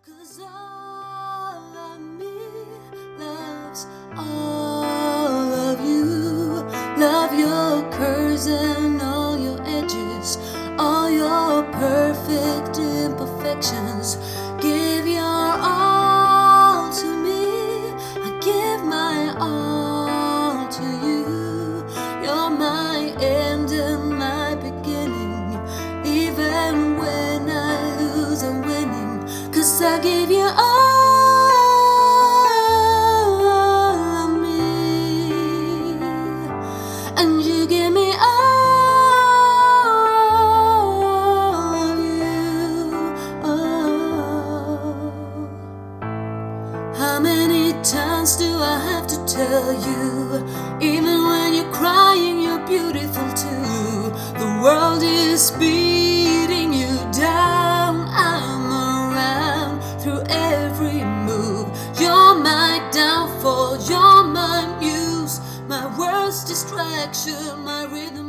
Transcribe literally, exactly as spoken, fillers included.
'Cause all of me loves all of you. Love your curves and all your edges, all your perfect imperfections. Give your all to me, I give my all to you. You're my end and my beginning. Even when I lose, I'm winning. 'Cause I give you all of me, and you give me all of you. Oh. How many times do I have to tell you? Even when you're crying, you're beautiful too. The world is beating you down. I'm around through every move. You're my downfall, you're my muse, my worst distraction, my rhythm.